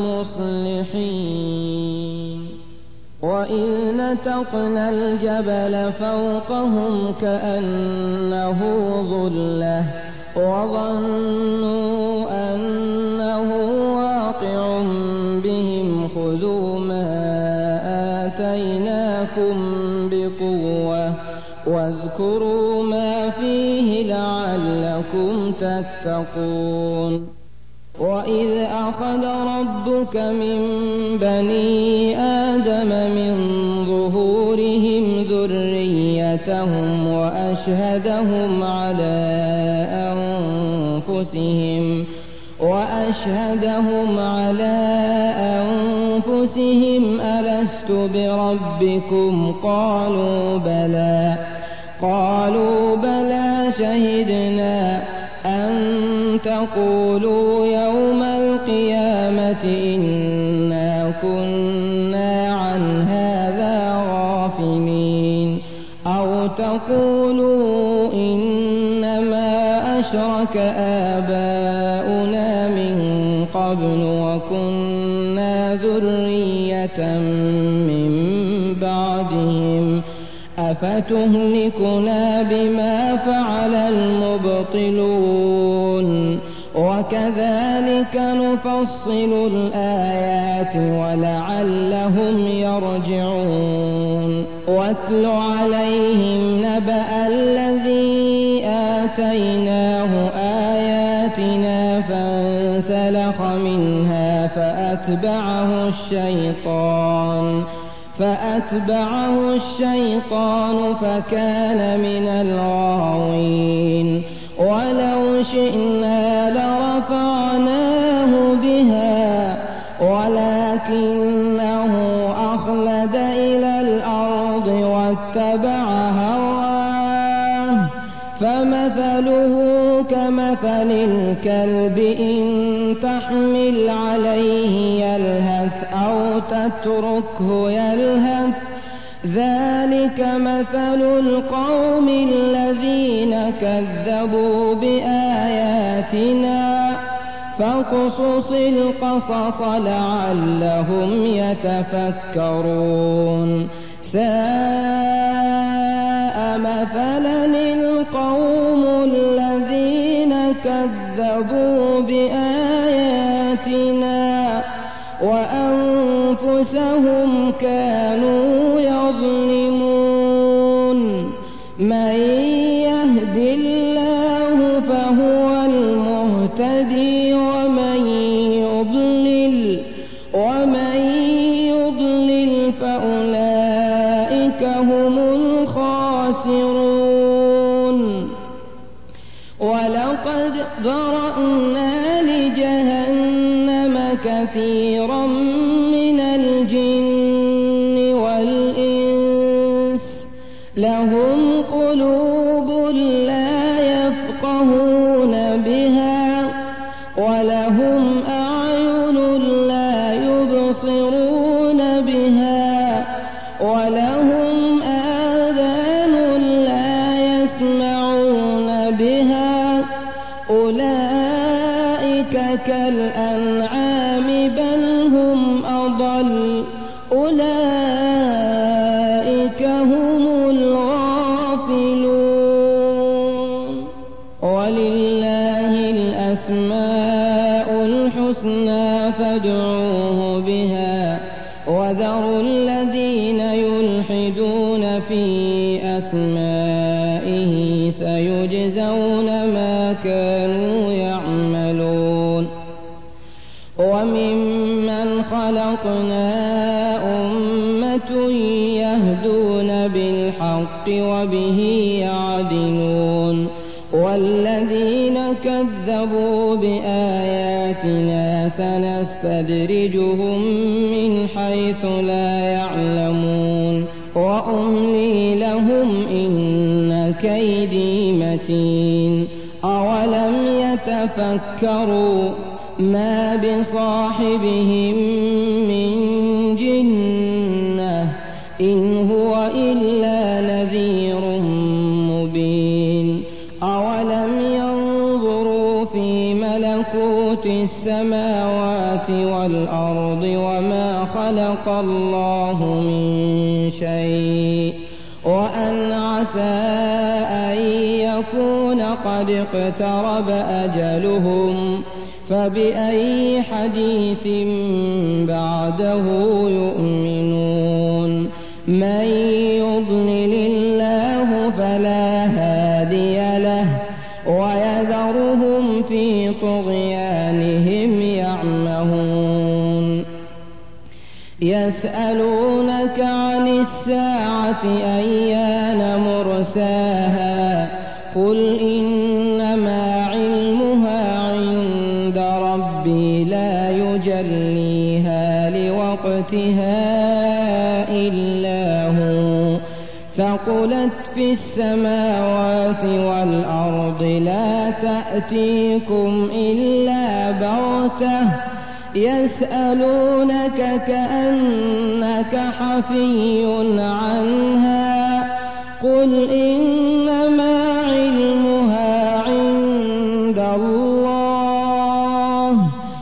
المصلحين وإذ نتقنا الجبل فوقهم كأنه ظلة وظنوا أنه واقع بهم خذوا ما آتيناكم بقوة واذكروا ما فيه لعلكم تتقون وإذ أخذ ربك من بني آدم من ظهورهم ذريتهم وأشهدهم على أنفسهم وأشهدهم على أنفسهم ألست بربكم قالوا بلى قالوا بلى شهدنا أن تقولوا يوم القيامة إنا كنا عن هذا غافلين أو تقولوا إنما أشرك آباؤنا من قبل وكنا ذرية من بعدهم أفتهلكنا بما فعل المبطلون وكذلك نفصل الآيات ولعلهم يرجعون واتل عليهم نبأ الذي آتيناه آياتنا فانسلخ منها فأتبعه الشيطان فأتبعه الشيطان فكان من الغاوين ولو شئنا لرفعناه بها ولكنه أخلد إلى الأرض واتبع هواه فمثله كمثل الكلب إن تحمل عليه يلهث أو تتركه يلهث ذلك مثل القوم الذين كذبوا بآياتنا فاقصص القصص لعلهم يتفكرون ساء مثلا القوم الذين كذبوا بآياتنا وأنفسهم كانوا يظلمون من يهد الله فهو المهتدي ومن يضلل ومن يضلل فأولئك هم الخاسرون ولقد ذرأنا لجهنم كثيرا من الجن والإنس لهم قلوب لا يفقهون بها ولهم أعين لا يبصرون بها ولهم آذان أولئك هم الغافلون. ولله الأسماء الحسنى فادعوه بها وذروا الذين يلحدون في أسمائه سيجزون ما كانوا يعملون. وممن خلقنا أمة يهدون بالحق وبه يعدلون والذين كذبوا بآياتنا سنستدرجهم من حيث لا يعلمون وأملي لهم إن كيدي متين. أولم يتفكروا ما بصاحبهم من جنة إن هو إلا نذير مبين. أولم ينظروا في ملكوت السماوات والأرض وما خلق الله من شيء وأن عسى أن يكون قد اقترب أجلهم فبأي حديث بعده يؤمنون. من يضلل الله فلا هادي له ويذرهم في طغيانهم يعمهون. يسألونك عن الساعة أيان مرساها قل إنما علمها عند ربي لا يجليها لوقتها إلا هو ثقلت في السماوات والأرض لا تأتيكم إلا بغتة يسألونك كأنك حفي عنها قل إنما علمها عند الله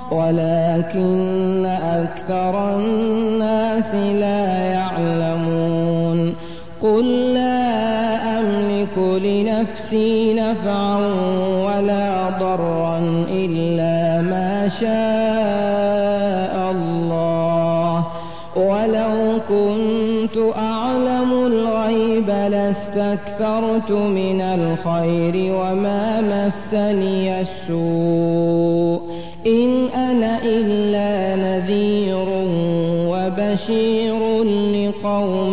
ولكن أكثر الناس لا يعلمون. قل لا أملك لنفسي نفعا ولا ضرا إلا ما شاء الله ولو كنت أعلم الغيب لاستكثرت من الخير وما مسني السوء إن أنا إلا نذير وبشير لقوم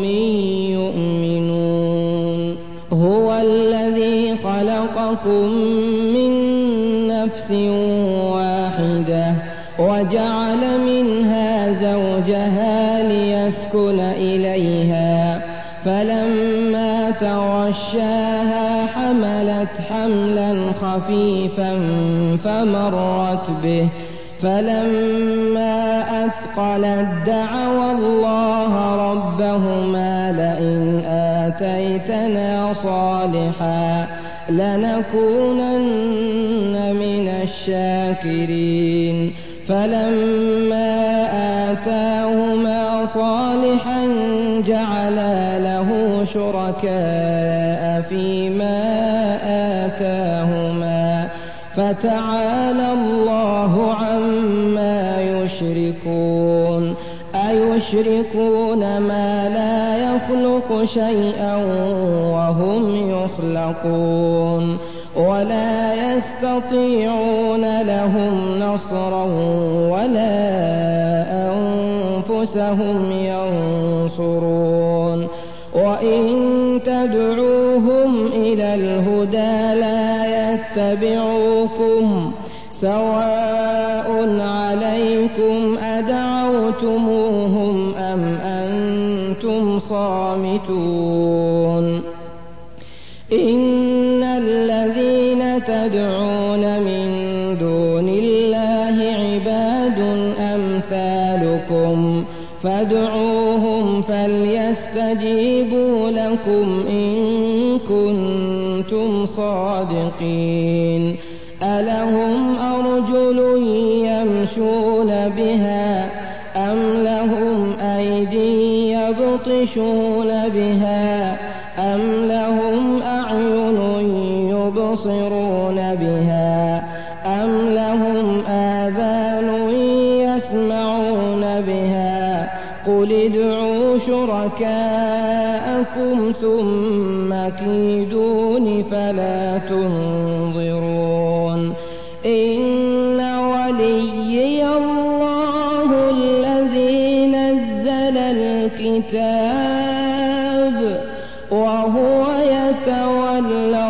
يؤمنون. هو الذي خلقكم من نفس واحدة وجعل منها زوجها ليسكن إليها فلما تغشاها حملت حملا خفيفا فمرت به فلما أثقلت دعوا الله ربهما لئن آتيتنا صالحا لنكونن من الشاكرين. فلما آتاهما صالحا جعلا له شركاء فيما آتاهما فتعالى الله عما يشركون. أيشركون ما لا يخلق شيئا وهم يخلقون ولا يستطيعون لهم نصرا ولا أنفسهم ينصرون. وإن تدعوهم إلى الهدى لا يتبعوكم سواء عليكم أدعوتموهم أم أنتم صامتون. إن الذين تدعون من دون الله عباد أمثالكم فادعوهم فليستجيبوا لكم إن كنتم صادقين. ألهم أرجل يمشون بها أم لهم أيدي أَيْدٍ يَبْطِشُونَ بِهَا أَمْ لَهُمْ أَعْيُنٌ يُبْصِرُونَ بِهَا أَمْ لَهُمْ آذَانٌ يَسْمَعُونَ بِهَا قُلِ ادْعُوا شُرَكَاءَكُمْ ثُمَّ كِيدُونِ فَلَا تُنظِرُونِ إِنَّ وَلِيِّيَ اللَّهُ الَّذِي نَزَّلَ الْكِتَابَ وَهُوَ يَتَوَلَّى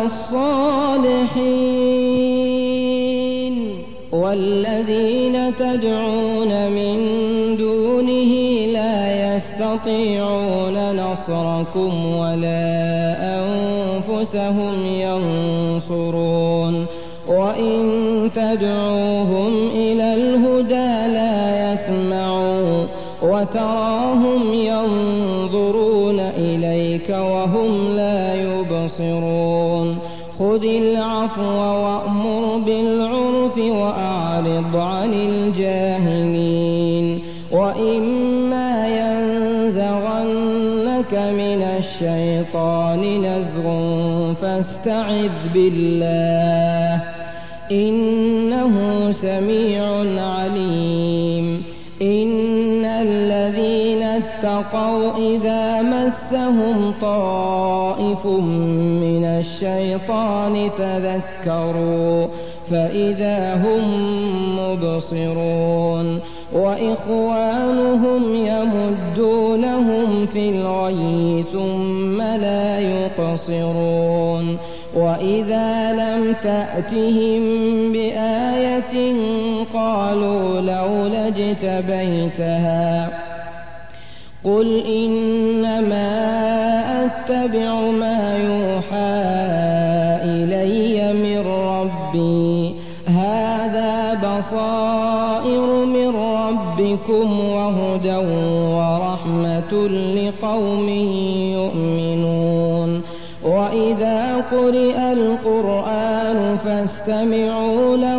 الصَّالِحِينَ وَالَّذِينَ تَدْعُونَ مِن دُونِهِ لَا يَسْتَطِيعُونَ نَصْرَكُمْ وَلَا أَنفُسَهُمْ يَنصُرُونَ وَإِن تَدْعُوهُمْ إِلَى الْهُدَىٰ لَا يَسْمَعُوا وَتَرَاهُمْ يَنظُرُونَ إِلَيْكَ وَهُمْ لَا يُبْصِرُونَ خُذِ الْعَفْوَ وَأْمُرْ بِالْعُرْفِ وَأَعْرِضْ عَنِ الْجَاهِلِينَ وَإِمَّا يَنزَغَنَّكَ مِنَ الشَّيْطَانِ نَزْغٌ فَاسْتَعِذْ بِاللَّهِ ۖ إِنَّهُ سَمِيعٌ عَلِيمٌ إِنَّ الَّذِينَ اتَّقَوْا إِذَا مَسَّهُمْ طَائِفٌ مِّنَ الشَّيْطَانِ تَذَكَّرُوا فَإِذَا هُم مُّبْصِرُونَ وَإِخْوَانُهُمْ يَمُدُّونَهُمْ فِي الْغَيِّ ثُمَّ لَا يُقْصِرُونَ وَإِذَا لَمْ تَأْتِهِم بِآيَةٍ قَالُوا لَوْلَا اجْتَبَيْتَهَا قُلْ إِنَّمَا أَتَّبِعُ مَا يُوحَىٰ إِلَيَّ مِن رَّبِّي هَٰذَا بَصَائِرُ مِن رَّبِّكُمْ وَهُدًى وَرَحْمَةٌ لِّقَوْمٍ يُؤْمِنُونَ وَإِذَا قُرِئَ الْقُرْآنُ فَاسْتَمِعُوا لَهُ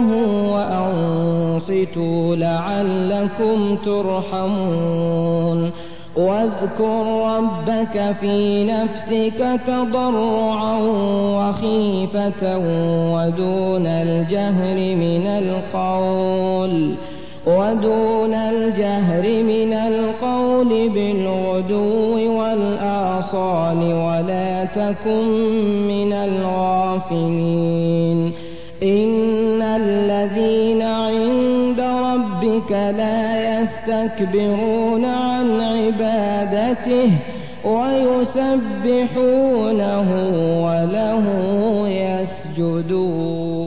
وَأَنصِتُوا لَعَلَّكُمْ تُرْحَمُونَ وَاذْكُر رَّبَّكَ فِي نَفْسِكَ تَضَرُّعًا وَخِيفَةً وَدُونَ الْجَهْرِ مِنَ الْقَوْلِ وَدُونَ الْجَهْرِ مِنَ الْقَوْلِ بِالْغُدُوِّ وَالْآصَالِ وَلَا تَكُن مِّنَ الْغَافِلِينَ إِنَّ الَّذِينَ عِندَ رَبِّكَ لَا يَسْتَكْبِرُونَ عَنْ عِبَادَتِهِ وَيُسَبِّحُونَهُ وَلَهُ يَسْجُدُونَ